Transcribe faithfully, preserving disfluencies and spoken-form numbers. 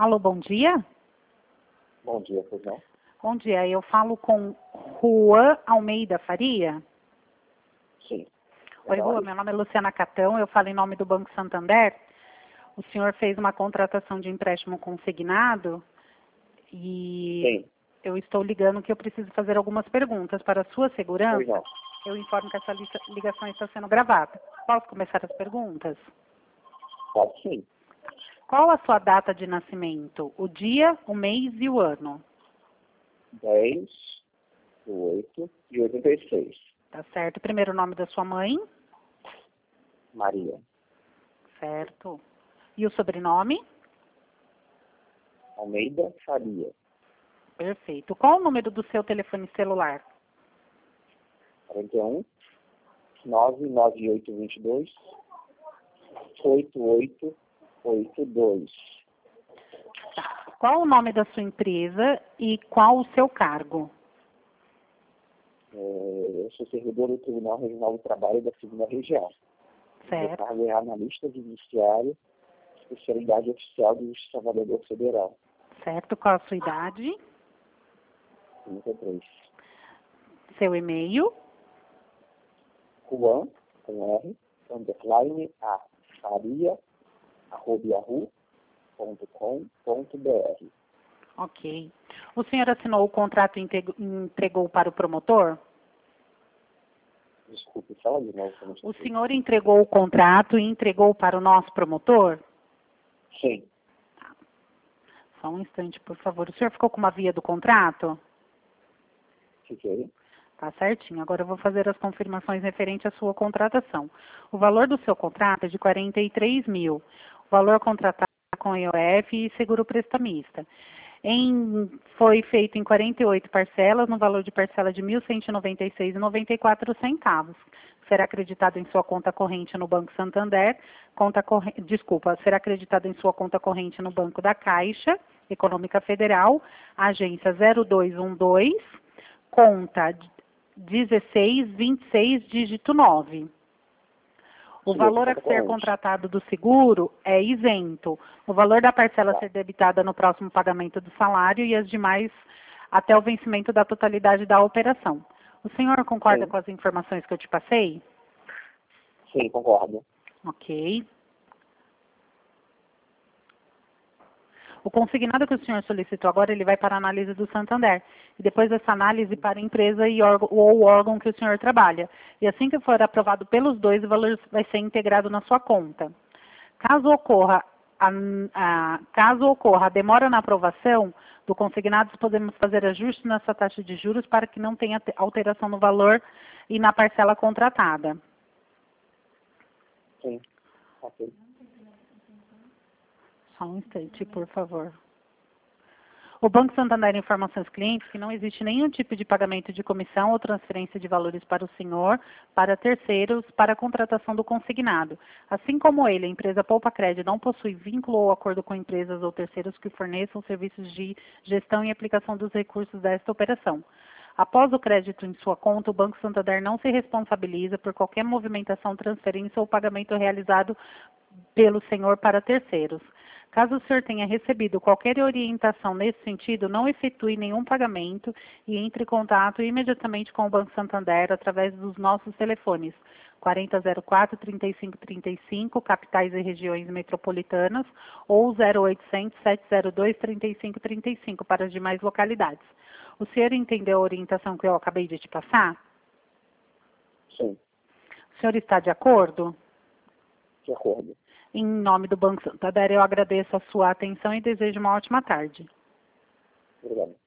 Alô, bom dia? Bom dia, pois não? Bom dia, eu falo com Juan Almeida Faria? Sim. Oi, Juan, meu nome é Luciana Catão, eu falo em nome do Banco Santander. O senhor fez uma contratação de empréstimo consignado e Sim. eu estou ligando que eu preciso fazer algumas perguntas. Para a sua Pois segurança, não. eu informo que essa lista- ligação está sendo gravada. Posso começar as perguntas? Pode sim. Qual a sua data de nascimento? O dia, o mês e o ano? dez, oito e oitenta e seis. Tá certo. Primeiro nome da sua mãe? Maria. Certo. E o sobrenome? Almeida Faria. Perfeito. Qual o número do seu telefone celular? quarenta e um, nove nove oito dois dois, oito oito oito dois. Tá. Qual o nome da sua empresa e qual o seu cargo? É, eu sou servidor do Tribunal Regional do Trabalho da segunda Região. Meu Certo. cargo é analista judiciário, especialidade oficial do Justiça Trabalhador Federal. Certo. Qual a sua idade? trinta e três. Seu e-mail? Juan, com R, underline A, Faria, arroba yahoo ponto com ponto br. Ok. O senhor assinou o contrato e integ- entregou para o promotor? Desculpe, fala de novo. que eu não O escutei. senhor entregou o contrato e entregou para o nosso promotor? Sim, Só um instante, por favor. O senhor ficou com uma via do contrato? fiquei. Tá certinho. Agora eu vou fazer as confirmações referentes à sua contratação. O valor do seu contrato é de quarenta e três mil. O valor contratado com I O F e seguro prestamista. Em, foi feito em quarenta e oito parcelas, no valor de parcela de mil cento e noventa e seis reais e noventa e quatro centavos. Será acreditado em sua conta corrente no Banco Santander, conta corrente, desculpa, será acreditado em sua conta corrente no Banco da Caixa Econômica Federal, agência zero dois um dois, conta dezesseis vinte e seis, dígito nove. O Sim, valor a conta ser corrente. contratado do seguro é isento. O valor da parcela a Tá. ser debitada no próximo pagamento do salário e as demais até o vencimento da totalidade da operação. O senhor concorda Sim. com as informações que eu te passei? Sim, concordo. Ok. O consignado que o senhor solicitou agora, ele vai para a análise do Santander. E depois dessa análise para a empresa e órgão, ou o órgão que o senhor trabalha. E assim que for aprovado pelos dois, o valor vai ser integrado na sua conta. Caso ocorra a, a, caso ocorra a demora na aprovação do consignado, podemos fazer ajuste nessa taxa de juros para que não tenha alteração no valor e na parcela contratada. Sim. Ok. Só um instante, por favor. O Banco Santander informa aos seus clientes que não existe nenhum tipo de pagamento de comissão ou transferência de valores para o senhor, para terceiros, para a contratação do consignado. Assim como ele, a empresa Poupa Crédito não possui vínculo ou acordo com empresas ou terceiros que forneçam serviços de gestão e aplicação dos recursos desta operação. Após o crédito em sua conta, o Banco Santander não se responsabiliza por qualquer movimentação, transferência ou pagamento realizado pelo senhor para terceiros. Caso o senhor tenha recebido qualquer orientação nesse sentido, não efetue nenhum pagamento e entre em contato imediatamente com o Banco Santander através dos nossos telefones quarenta zero quatro, trinta e cinco trinta e cinco, capitais e regiões metropolitanas, ou zero oitocentos, sete zero dois, trinta e cinco trinta e cinco para as demais localidades. O senhor entendeu a orientação que eu acabei de te passar? Sim, O senhor está de acordo? de acordo. Em nome do Banco Santander, eu agradeço a sua atenção e desejo uma ótima tarde. Obrigado.